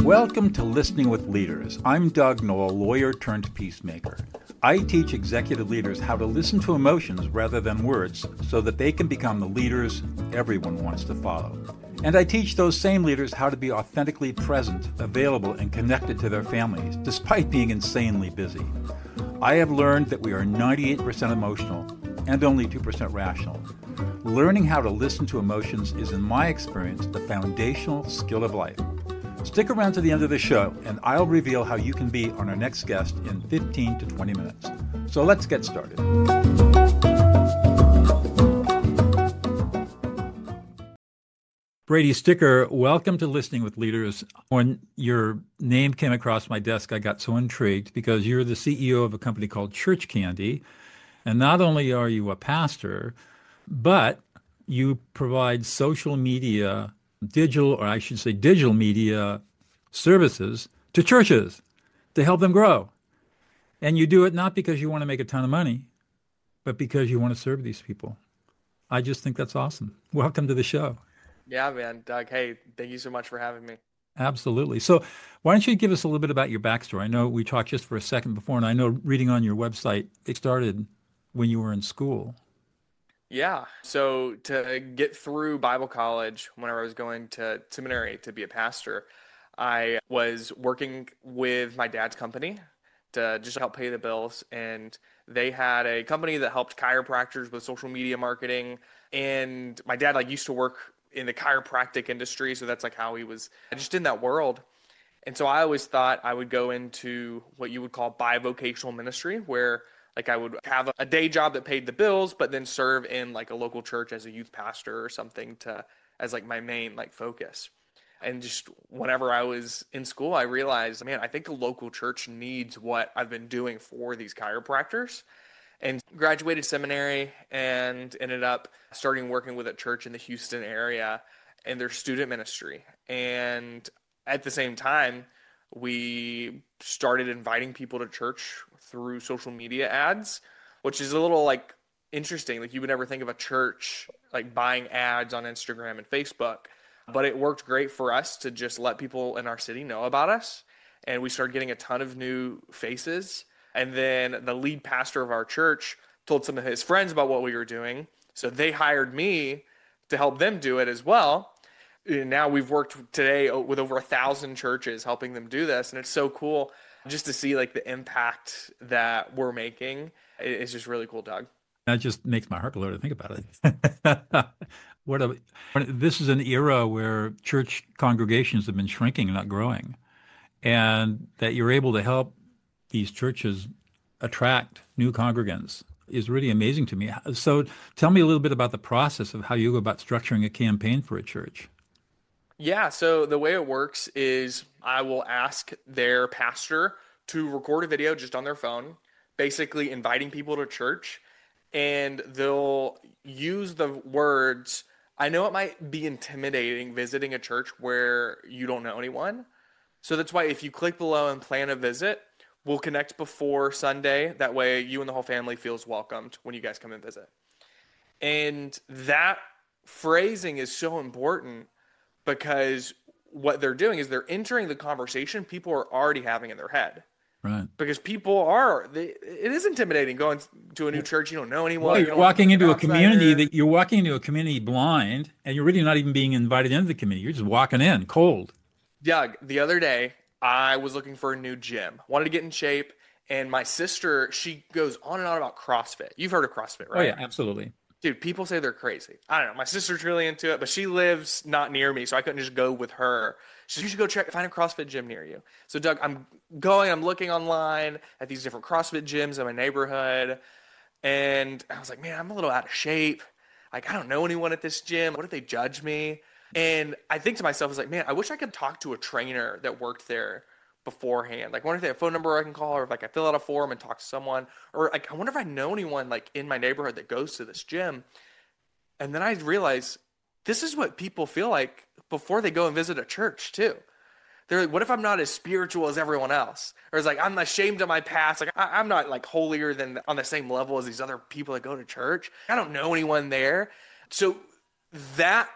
Welcome to Listening with Leaders. I'm Doug Noll, lawyer turned peacemaker. I teach executive leaders how to listen to emotions rather than words so that they can become the leaders everyone wants to follow. And I teach those same leaders how to be authentically present, available, and connected to their families, despite being insanely busy. I have learned that we are 98% emotional and only 2% rational. Learning how to listen to emotions is, in my experience, the foundational skill of life. Stick around to the end of the show, and I'll reveal how you can be on our next guest in 15 to 20 minutes. So let's get started. Brady Sticker, welcome to Listening with Leaders. When your name came across my desk, I got so intrigued because you're the CEO of a company called Church Candy. And not only are you a pastor, but you provide social media, digital media services to churches to help them grow. And you do it not because you want to make a ton of money, but because you want to serve these people. I just think that's awesome. Welcome to the show. Yeah, man, Doug. Hey, thank you so much for having me. Absolutely. So why don't you give us a little bit about your backstory? I know we talked just for a second before, and I know reading on your website, it started when you were in school. Yeah. So to get through Bible college, whenever I was going to seminary to be a pastor, I was working with my dad's company to just help pay the bills. And they had a company that helped chiropractors with social media marketing. And my dad used to work in the chiropractic industry. So that's how he was just in that world. And so I always thought I would go into what you would call bivocational ministry, where I would have a day job that paid the bills, but then serve in a local church as a youth pastor or something as my main focus. And just whenever I was in school, I realized, man, I think a local church needs what I've been doing for these chiropractors. And graduated seminary and ended up starting working with a church in the Houston area in their student ministry. And at the same time, we started inviting people to church through social media ads, which is a little interesting. You would never think of a church buying ads on Instagram and Facebook, but it worked great for us to just let people in our city know about us. And we started getting a ton of new faces. And then the lead pastor of our church told some of his friends about what we were doing. So they hired me to help them do it as well. And now we've worked today with over 1,000 churches helping them do this. And it's so cool just to see the impact that we're making. It's just really cool, Doug. That just makes my heart glow to think about it. This is an era where church congregations have been shrinking, not growing. And that you're able to help these churches attract new congregants is really amazing to me. So tell me a little bit about the process of how you go about structuring a campaign for a church. Yeah, so the way it works is I will ask their pastor to record a video just on their phone, basically inviting people to church, and they'll use the words, I know it might be intimidating visiting a church where you don't know anyone. So that's why if you click below and plan a visit, we'll connect before Sunday. That way you and the whole family feels welcomed when you guys come and visit. And that phrasing is so important because what they're doing is they're entering the conversation people are already having in their head. Right. Because it is intimidating going to a new church. You don't know anyone. Well, you're walking into a community blind, and you're really not even being invited into the community. You're just walking in cold. Doug, the other day, I was looking for a new gym. Wanted to get in shape. And my sister, she goes on and on about CrossFit. You've heard of CrossFit, right? Oh, yeah, absolutely. Dude, people say they're crazy. I don't know. My sister's really into it, but she lives not near me, so I couldn't just go with her. She said, you should go find a CrossFit gym near you. So, Doug, I'm looking online at these different CrossFit gyms in my neighborhood, and I was like, man, I'm a little out of shape. I don't know anyone at this gym. What if they judge me? And I think to myself, I was like, man, I wish I could talk to a trainer that worked there beforehand. I wonder if they have a phone number I can call, or if I fill out a form and talk to someone, or I wonder if I know anyone in my neighborhood that goes to this gym. And then I realized this is what people feel like before they go and visit a church too. They're like, what if I'm not as spiritual as everyone else? Or it's I'm ashamed of my past. I'm not holier than on the same level as these other people that go to church. I don't know anyone there. So that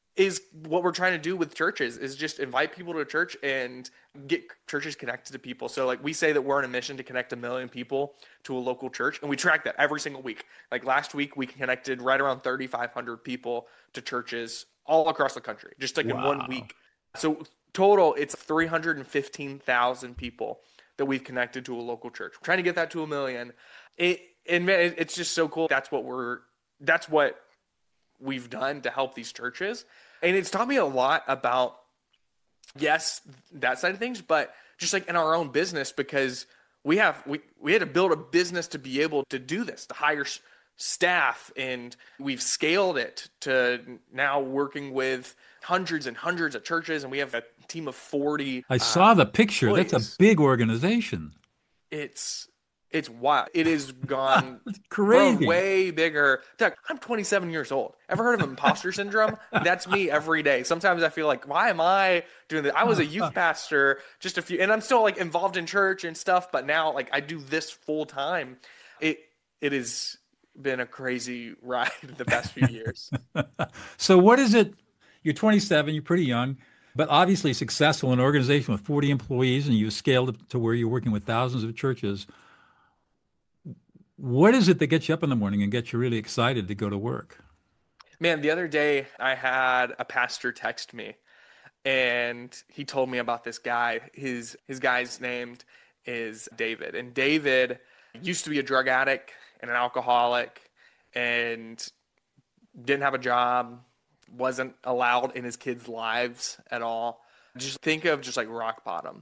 is what we're trying to do with churches, is just invite people to church and get churches connected to people. So like we say that we're on a mission to connect 1 million people to a local church, and we track that every single week. Like last week, we connected right around 3,500 people to churches all across the country, just like in 1 week. So total, it's 315,000 people that we've connected to a local church. We're trying to get that to 1 million. And man, it's just so cool. That's what we've done to help these churches. And it's taught me a lot about, yes, that side of things, but just like in our own business, because we had to build a business to be able to do this, to hire staff, and we've scaled it to now working with hundreds and hundreds of churches, and we have a team of 40. I saw the picture. Employees. That's a big organization. It's wild. It has gone crazy, way bigger. Doug, I'm 27 years old. Ever heard of imposter syndrome? That's me every day. Sometimes I feel like, why am I doing this? I was a youth pastor and I'm still like involved in church and stuff, but now like I do this full time. It has been a crazy ride the past few years. So what is it? You're 27, you're pretty young, but obviously successful in an organization with 40 employees, and you scaled it to where you're working with thousands of churches. What is it that gets you up in the morning and gets you really excited to go to work? Man, the other day I had a pastor text me, and he told me about this guy. His guy's name is David. And David used to be a drug addict and an alcoholic and didn't have a job, wasn't allowed in his kids' lives at all. Just think of just like rock bottom.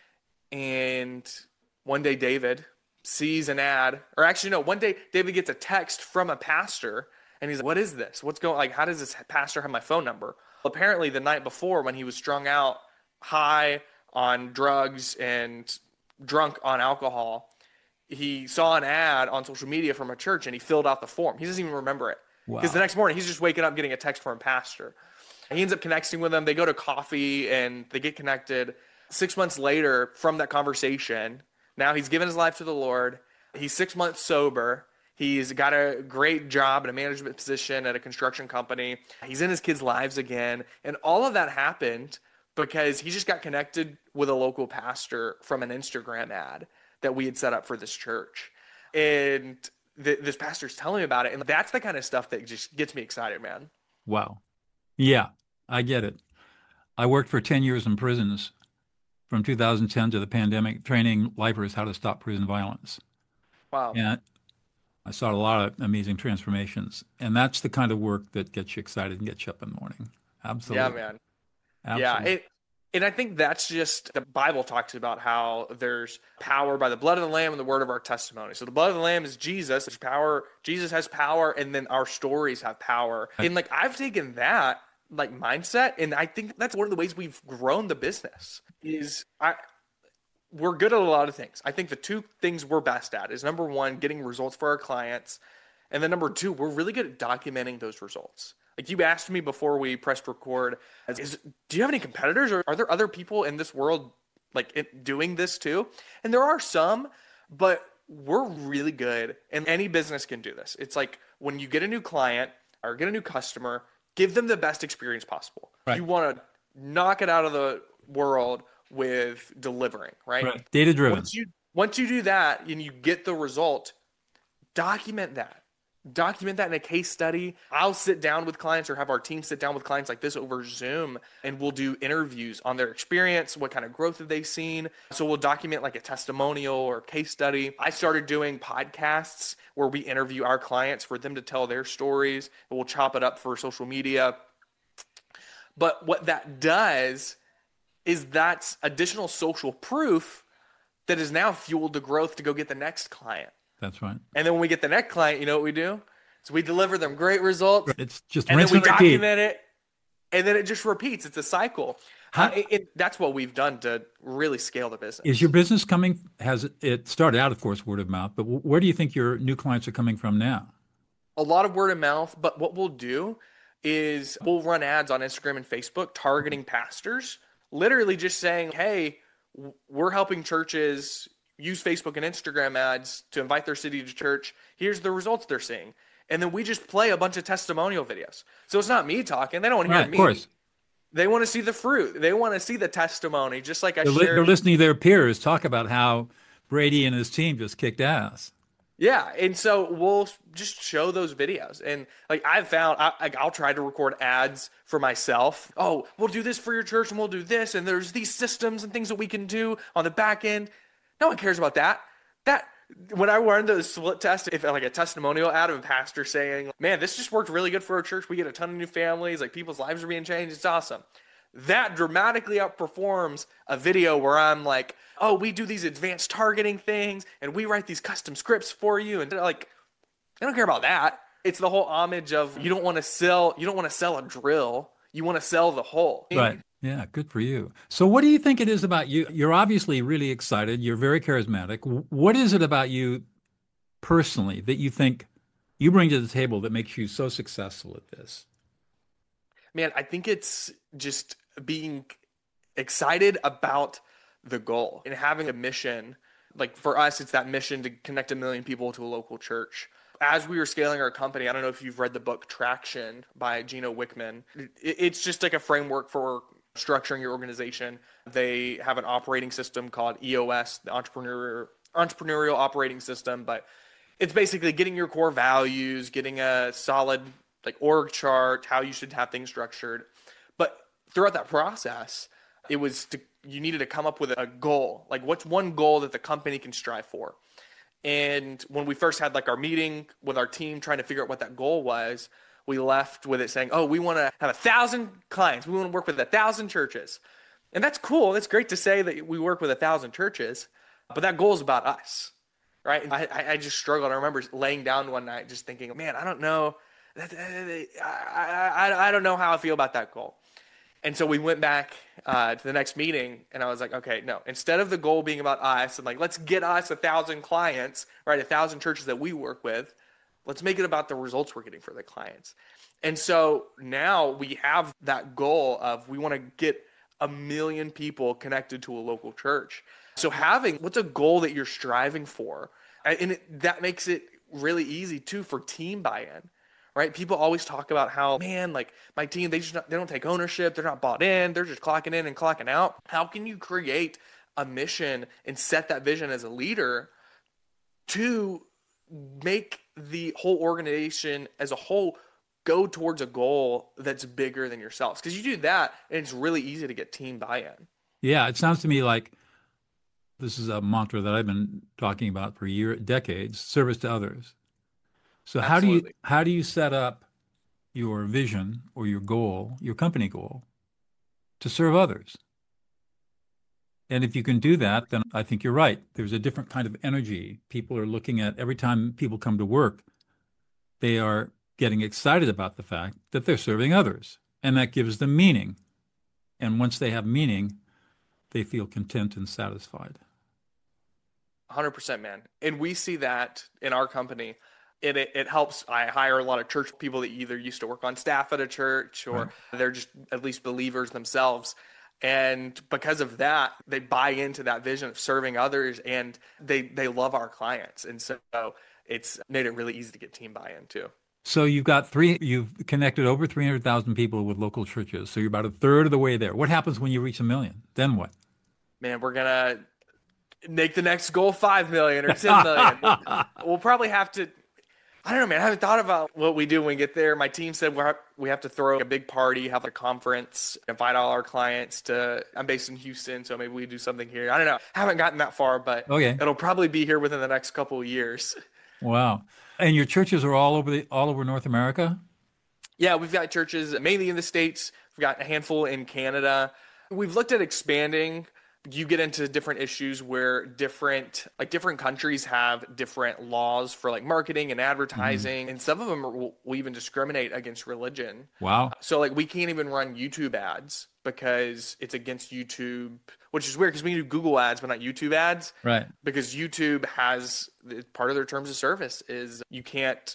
And one day David sees an ad, or actually no, one day David gets a text from a pastor, and he's like, what is this? What's going, like, how does this pastor have my phone number? Well, apparently the night before, when he was strung out, high on drugs and drunk on alcohol, he saw an ad on social media from a church, and he filled out the form. He doesn't even remember it. Because the next morning, he's just waking up getting a text from a pastor. He ends up connecting with them. They go to coffee, and they get connected. 6 months later, from that conversation, now he's given his life to the Lord. He's 6 months sober. He's got a great job in a management position at a construction company. He's in his kids' lives again. And all of that happened because he just got connected with a local pastor from an Instagram ad that we had set up for this church. And this pastor's telling me about it. And that's the kind of stuff that just gets me excited, man. Wow. Yeah, I get it. I worked for 10 years in prisons from 2010 to the pandemic, training lifers how to stop prison violence. Wow. And I saw a lot of amazing transformations. And that's the kind of work that gets you excited and gets you up in the morning. Absolutely. Yeah, man. Absolutely. Yeah. And I think that's just, the Bible talks about how there's power by the blood of the Lamb and the word of our testimony. So the blood of the Lamb is Jesus. There's power. Jesus has power. And then our stories have power. And like, I've taken that like mindset, and I think that's one of the ways we've grown the business is we're good at a lot of things. I think the two things we're best at is, number one, getting results for our clients. And then number two, we're really good at documenting those results. Like you asked me before we pressed record, do you have any competitors, or are there other people in this world like doing this too? And there are some, but we're really good, and any business can do this. It's like when you get a new client or get a new customer, give them the best experience possible. Right. You want to knock it out of the world with delivering, right? Data driven. Once you do that and you get the result, document that. Document that in a case study. I'll sit down with clients, or have our team sit down with clients like this over Zoom, and we'll do interviews on their experience. What kind of growth have they seen? So we'll document like a testimonial or case study. I started doing podcasts where we interview our clients for them to tell their stories, and we'll chop it up for social media. But what that does is that's additional social proof that is now fueled the growth to go get the next client. That's right. And then when we get the next client, you know what we do? So we deliver them great results. It's just and then we repeat. document it, and then it just repeats. It's a cycle. That's what we've done to really scale the business. Is your business coming? Has it started out, of course, word of mouth, but where do you think your new clients are coming from now? A lot of word of mouth, but what we'll do is we'll run ads on Instagram and Facebook targeting pastors, literally just saying, hey, we're helping churches use Facebook and Instagram ads to invite their city to church. Here's the results they're seeing. And then we just play a bunch of testimonial videos. So it's not me talking. They don't want to Right, hear of me. course. They want to see the fruit. They want to see the testimony, just like I They're shared. listening to their peers talk about how Brady and his team just kicked ass. Yeah, and so we'll just show those videos, and like I've found, I'll try to record ads for myself. Oh, we'll do this for your church, and we'll do this, and there's these systems and things that we can do on the back end. No one cares about that. That when I learned the split test, if like a testimonial ad of a pastor saying, "Man, this just worked really good for our church. We get a ton of new families. Like people's lives are being changed. It's awesome." That dramatically outperforms a video where I'm like, oh, we do these advanced targeting things and we write these custom scripts for you. And like, I don't care about that. It's the whole homage of you don't want to sell a drill. You want to sell the whole. Right. Yeah, good for you. So what do you think it is about you? You're obviously really excited. You're very charismatic. What is it about you personally that you think you bring to the table that makes you so successful at this? Man, I think it's just being excited about the goal and having a mission. Like for us, it's that mission to connect 1 million people to a local church. As we were scaling our company, I don't know if you've read the book Traction by Gino Wickman. It's just like a framework for structuring your organization. They have an operating system called EOS, the entrepreneurial operating system, but it's basically getting your core values, getting a solid like org chart, how you should have things structured. But throughout that process, you needed to come up with a goal. Like what's one goal that the company can strive for? And when we first had like our meeting with our team trying to figure out what that goal was, we left with it saying, oh, we want to have 1,000 clients. We want to work with 1,000 churches. And that's cool. It's great to say that we work with 1,000 churches, but that goal is about us, right? I just struggled. I remember laying down one night just thinking, man, I don't know. I don't know how I feel about that goal. And so we went back to the next meeting, and I was like, okay, no. Instead of the goal being about us and like, let's get us 1,000 clients, right? 1,000 churches that we work with. Let's make it about the results we're getting for the clients. And so now we have that goal of we want to get 1 million people connected to a local church. So what's a goal that you're striving for? And that makes it really easy too for team buy-in. Right? People always talk about how, man, like my team, they don't take ownership. They're not bought in. They're just clocking in and clocking out. How can you create a mission and set that vision as a leader to make the whole organization as a whole go towards a goal that's bigger than yourselves? Because you do that, and it's really easy to get team buy-in. Yeah, it sounds to me like this is a mantra that I've been talking about for decades, service to others. So Absolutely. how do you set up your vision or your goal, your company goal, to serve others? And if you can do that, then I think you're right. There's a different kind of energy. People are looking at every time people come to work, they are getting excited about the fact that they're serving others, and that gives them meaning. And once they have meaning, they feel content and satisfied. 100%, man. And we see that in our company. It helps. I hire a lot of church people that either used to work on staff at a church or they're just at least believers themselves. And because of that, they buy into that vision of serving others and they love our clients. And so it's made it really easy to get team buy-in too. So you've connected over 300,000 people with local churches. So you're about a third of the way there. What happens when you reach 1 million? Then what? Man, we're going to make the next goal 5 million or 10 million. We'll probably have to, I don't know, man. I haven't thought about what we do when we get there. My team said we have to throw a big party, have a conference, invite all our clients to. I'm based in Houston, so maybe we do something here. I don't know. I haven't gotten that far, but Okay. It'll probably be here within the next couple of years. Wow. And your churches are all over North America? Yeah, we've got churches mainly in the States. We've got a handful in Canada. We've looked at expanding. You get into different issues where different countries have different laws for like marketing and advertising, and some of them will even discriminate against religion. Wow. So like we can't even run YouTube ads because it's against YouTube, which is weird because we can do Google ads but not YouTube ads. Right. Because YouTube has part of their terms of service is you can't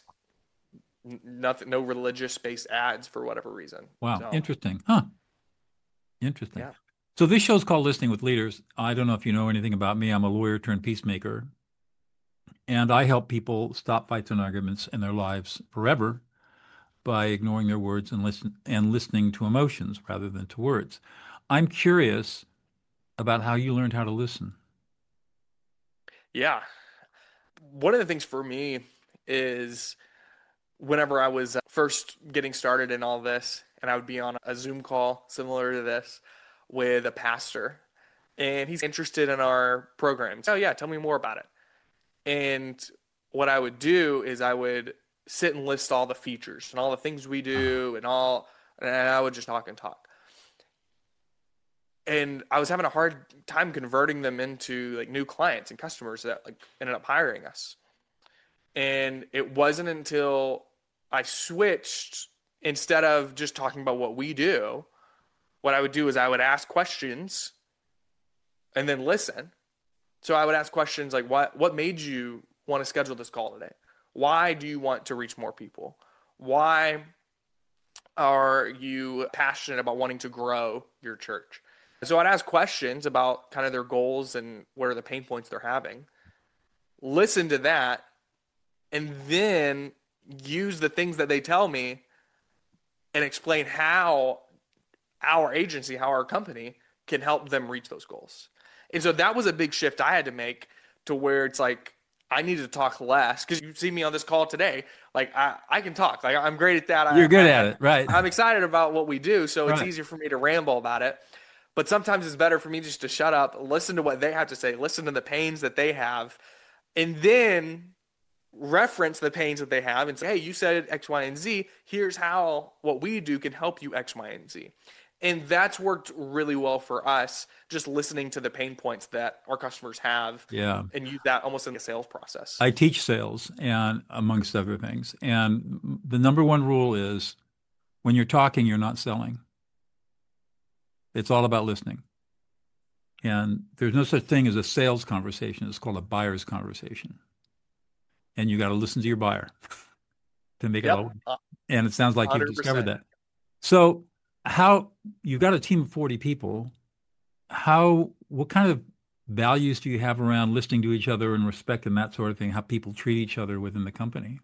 no religious based ads for whatever reason. Wow. So, Interesting. Huh. Interesting. yeah. So this show's called Listening with Leaders. I don't know if you know anything about me. I'm a lawyer turned peacemaker. And I help people stop fights and arguments in their lives forever by ignoring their words and listening to emotions rather than to words. I'm curious about how you learned how to listen. Yeah. One of the things for me is whenever I was first getting started in all this, and I would be on a Zoom call similar to this with a pastor, and he's interested in our programs. Oh, yeah, tell me more about it. And what I would do is I would sit and list all the features and all the things we do and I would just talk and talk. And I was having a hard time converting them into like new clients and customers that like ended up hiring us. And it wasn't until I switched, instead of just talking about what we do, what I would do is I would ask questions and then listen. So I would ask questions like, what made you want to schedule this call today? Why do you want to reach more people? Why are you passionate about wanting to grow your church? So I'd ask questions about kind of their goals and what are the pain points they're having. Listen to that, and then use the things that they tell me and explain how our agency, how our company can help them reach those goals. And so that was a big shift I had to make, to where it's like I needed to talk less, because you see me on this call today. Like I can talk. Like I'm great at that. You're good at it, right? I'm excited about what we do, so it's Right. easier for me to ramble about it. But sometimes it's better for me just to shut up, listen to what they have to say, listen to the pains that they have, and then reference the pains that they have and say, hey, you said X, Y, and Z. Here's how what we do can help you X, Y, and Z. And that's worked really well for us, just listening to the pain points that our customers have Yeah. and use that almost in the sales process. I teach sales and amongst other things. And the number one rule is when you're talking, you're not selling. It's all about listening. And there's no such thing as a sales conversation. It's called a buyer's conversation. And you got to listen to your buyer to make it all. Yep, And it sounds like you've discovered 100%. that. So how you've got a team of 40 people. What kind of values do you have around listening to each other and respect and that sort of thing, how people treat each other within the company?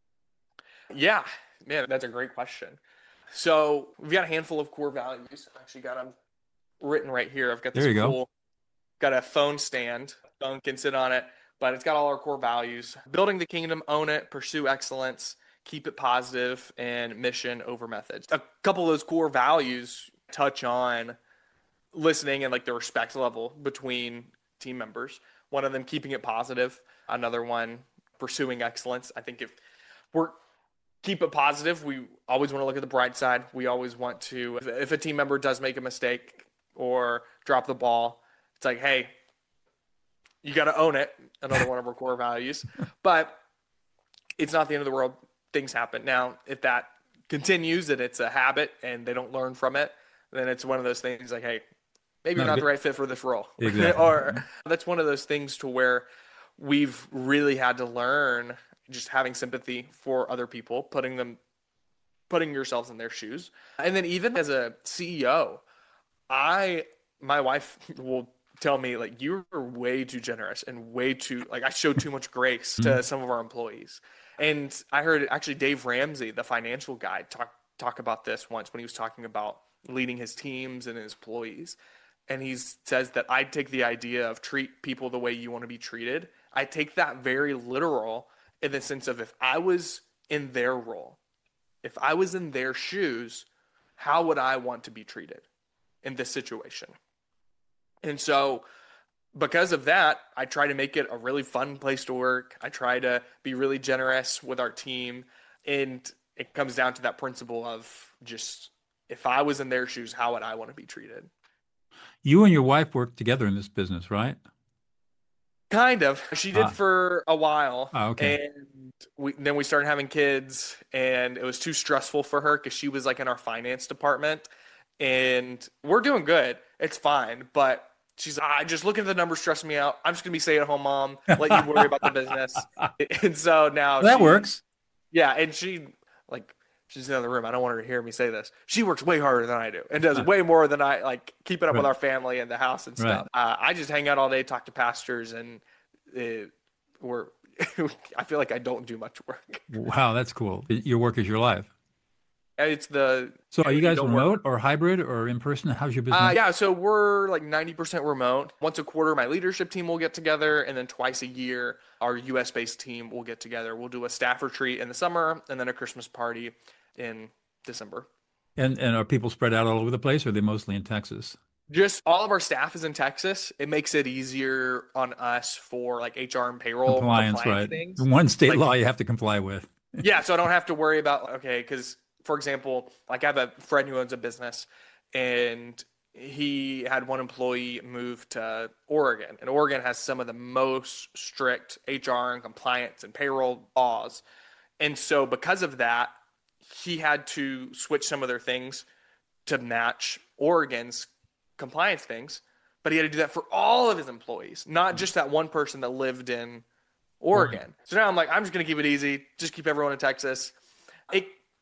Yeah, man, that's a great question. So we've got a handful of core values. I actually got them written right here. I've got There this you go. cool, got a phone stand. Phone can sit on it, but it's got all our core values: building the kingdom, own it, pursue excellence, keep it positive, and mission over methods. A couple of those core values touch on listening and like the respect level between team members. One of them, keeping it positive. Another one, pursuing excellence. I think if we're keep it positive, we always want to look at the bright side. We always want to, if a team member does make a mistake or drop the ball, it's like, hey, you got to own it. Another one of our core values. But it's not the end of the world. Things happen. Now, if that continues and it's a habit and they don't learn from it, then it's one of those things like, hey, maybe you're Not not good. the right fit for this role. Exactly. Or that's one of those things to where we've really had to learn just having sympathy for other people, putting yourselves in their shoes. And then even as a CEO, my wife will tell me like, you're way too generous and way too, like, I show too much grace to some of our employees. And I heard actually Dave Ramsey, the financial guy, talk about this once when he was talking about leading his teams and his employees. And he says that I take the idea of treat people the way you want to be treated. I take that very literal, in the sense of, if I was in their role, if I was in their shoes, how would I want to be treated in this situation? And so because of that, I try to make it a really fun place to work. I try to be really generous with our team. And it comes down to that principle of just, if I was in their shoes, how would I want to be treated? You and your wife work together in this business, right? Kind of. She did Ah, for a while, okay. and then we started having kids, and it was too stressful for her because she was like in our finance department, and we're doing good. It's fine, but she's I just looking at the numbers stress me out. I'm just gonna be stay-at-home mom, let you worry about the business. And so now That works. yeah, and like she's in the other room. I don't want her to hear me say this. She works way harder than I do and does way more than I, like keeping up with Right, our family and the house and right. stuff. I just hang out all day, talk to pastors, and we're I feel like I don't do much work. Wow, that's cool. Your work is your life. It's the So are you you guys don't work. remote or hybrid or in person? How's your business? Yeah, so we're like 90% remote. Once a quarter, my leadership team will get together, and then twice a year, our US based team will get together. We'll do a staff retreat in the summer and then a Christmas party in December. And are people spread out all over the place, or are they mostly in Texas? Just all of our staff is in Texas. It makes it easier on us for like HR and payroll Compliance, compliance right? things. One state Like, law you have to comply with. yeah, so I don't have to worry about, okay, because for example, like I have a friend who owns a business and he had one employee move to Oregon, and Oregon has some of the most strict HR and compliance and payroll laws. And so because of that, he had to switch some of their things to match Oregon's compliance things, but he had to do that for all of his employees, not just that one person that lived in Right. Oregon. So now I'm like, I'm just going to keep it easy, just keep everyone in Texas. It,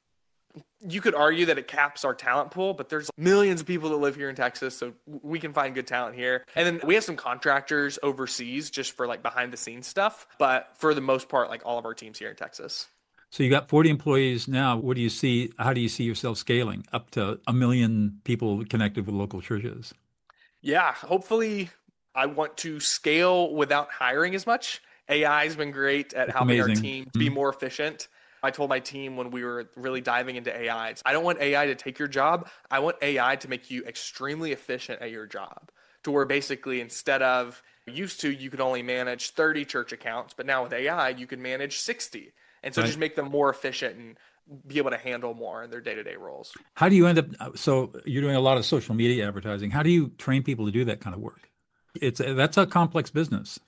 you could argue that it caps our talent pool, but there's millions of people that live here in Texas, so we can find good talent here. And then we have some contractors overseas just for like behind the scenes stuff, but for the most part, like all of our teams here in Texas. So you got 40 employees now. What do you see? How do you see yourself scaling up to 1 million people connected with local churches? Yeah, hopefully I want to scale without hiring as much. AI has been great at That's helping our amazing. team to be more efficient. I told my team when we were really diving into AI, I don't want AI to take your job. I want AI to make you extremely efficient at your job. To where basically instead of used to, you could only manage 30 church accounts, but now with AI, you can manage 60. And so Right. just make them more efficient and be able to handle more in their day-to-day roles. How do you end up? So you're doing a lot of social media advertising. How do you train people to do that kind of work? That's a complex business.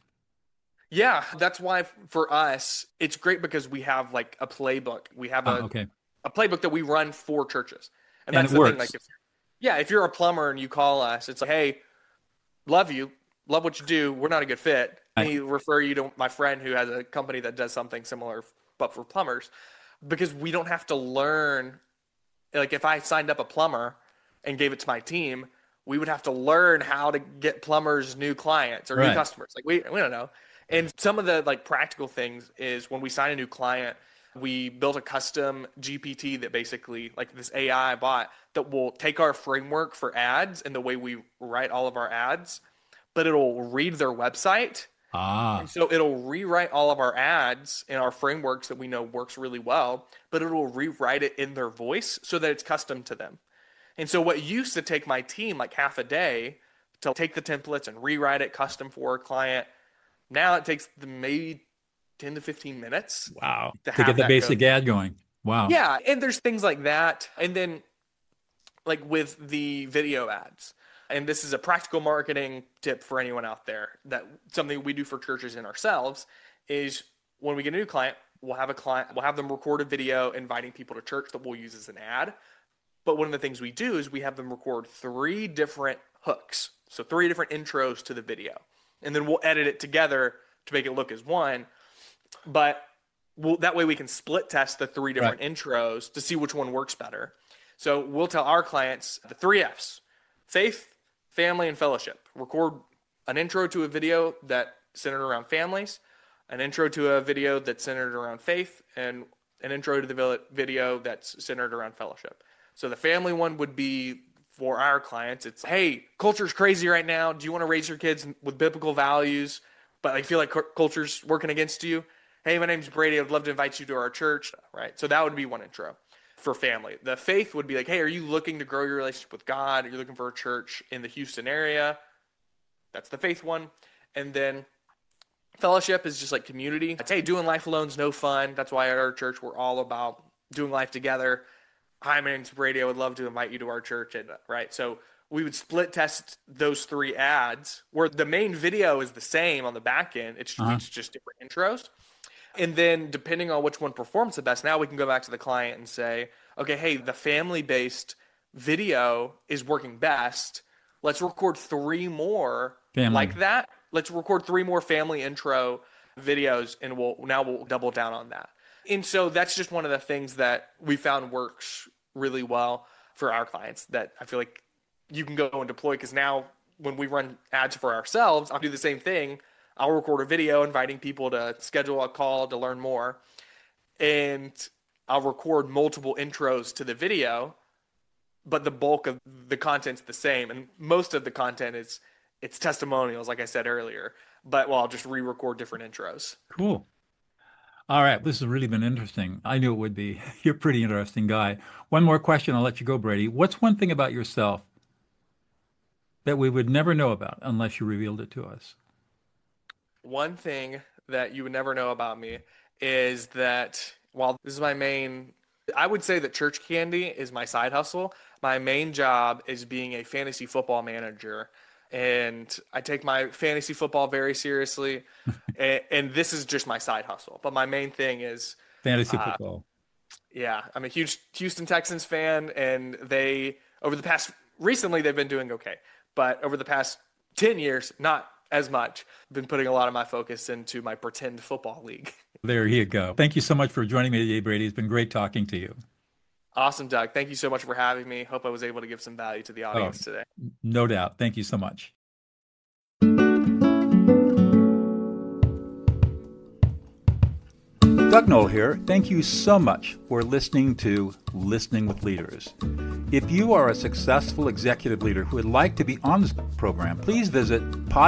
Yeah, that's why for us, it's great because we have like a playbook. We have Okay. a playbook that we run for churches. And And that's it the thing. Like, works. if, yeah, if you're a plumber and you call us, it's like, hey, love you, love what you do. We're not a good fit. Let Right. me refer you to my friend who has a company that does something similar, but for plumbers, because we don't have to learn. Like, if I signed up a plumber and gave it to my team, we would have to learn how to get plumbers new clients or new Right. customers. Like, we don't know. And some of the like practical things is when we sign a new client, we built a custom GPT that basically like this AI bot that will take our framework for ads and the way we write all of our ads, but it'll read their website. And Ah, so it'll rewrite all of our ads in our frameworks that we know works really well, but it'll rewrite it in their voice so that it's custom to them. And so what used to take my team like half a day to take the templates and rewrite it custom for a client, now it takes them maybe 10 to 15 minutes wow. to To get have the that go basic through. ad going. Wow. Yeah, and there's things like that. And then like with the video ads. And this is a practical marketing tip for anyone out there that something we do for churches and ourselves is when we get a new client, we'll have them record a video inviting people to church that we'll use as an ad. But one of the things we do is we have them record three different hooks. So three different intros to the video. And then we'll edit it together to make it look as one. But that way we can split test the three Right. different intros to see which one works better. So we'll tell our clients the three F's: faith, family, and fellowship. Record an intro to a video that centered around families, an intro to a video that's centered around faith, and an intro to the video that's centered around fellowship. So the family one would be for our clients. It's, hey, culture's crazy right now. Do you want to raise your kids with biblical values, but I feel like culture's working against you? Hey, my name's Brady. I'd love to invite you to our church. Right. So that would be one intro for family. The faith would be like, hey, are you looking to grow your relationship with God? Are you looking for a church in the Houston area? That's the faith one. And then fellowship is just like community. It's, hey, doing life alone's no fun. That's why at our church we're all about doing life together. Hi, my name's Brady. I would love to invite you to our church. And right. So we would split test those three ads where the main video is the same on the back end. Uh-huh. It's just different intros. And then depending on which one performs the best, now we can go back to the client and say, okay, hey, the family-based video is working best. Let's record three more Family. like that. Let's record three more family intro videos, and we'll double down on that. And so that's just one of the things that we found works really well for our clients that I feel like you can go and deploy, because now when we run ads for ourselves, I'll do the same thing. I'll record a video inviting people to schedule a call to learn more. And I'll record multiple intros to the video, but the bulk of the content's the same. And most of the content it's testimonials, like I said earlier. But I'll just re-record different intros. Cool. All right. This has really been interesting. I knew it would be. You're a pretty interesting guy. One more question. I'll let you go, Brady. What's one thing about yourself that we would never know about unless you revealed it to us? One thing that you would never know about me is that while this is my main, I would say that church candy is my side hustle. My main job is being a fantasy football manager. And I take my fantasy football very seriously. and this is just my side hustle. But my main thing is fantasy football. Yeah, I'm a huge Houston Texans fan, and recently they've been doing okay. But over the past 10 years, not as much. I've been putting a lot of my focus into my pretend football league. There you go. Thank you so much for joining me today, Brady. It's been great talking to you. Awesome, Doug. Thank you so much for having me. Hope I was able to give some value to the audience today. No doubt. Thank you so much. Doug Noll here. Thank you so much for listening to Listening with Leaders. If you are a successful executive leader who would like to be on this program, please visit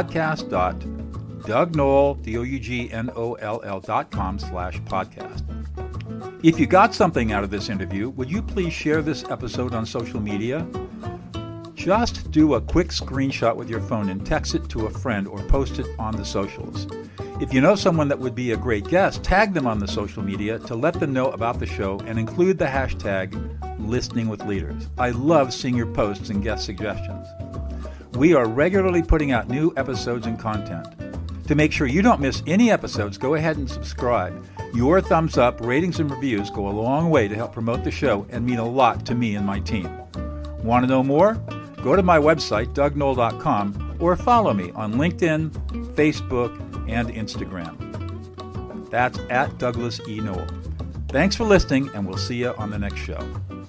podcast.dougnoll.com/podcast. If you got something out of this interview, would you please share this episode on social media? Just do a quick screenshot with your phone and text it to a friend or post it on the socials. If you know someone that would be a great guest, tag them on the social media to let them know about the show and include the hashtag Listening with Leaders. I love seeing your posts and guest suggestions. We are regularly putting out new episodes and content. To make sure you don't miss any episodes, go ahead and subscribe. Your thumbs up, ratings, and reviews go a long way to help promote the show and mean a lot to me and my team. Want to know more? Go to my website, dougnoll.com, or follow me on LinkedIn, Facebook, and Instagram. That's at Douglas E. Noll. Thanks for listening, and we'll see you on the next show.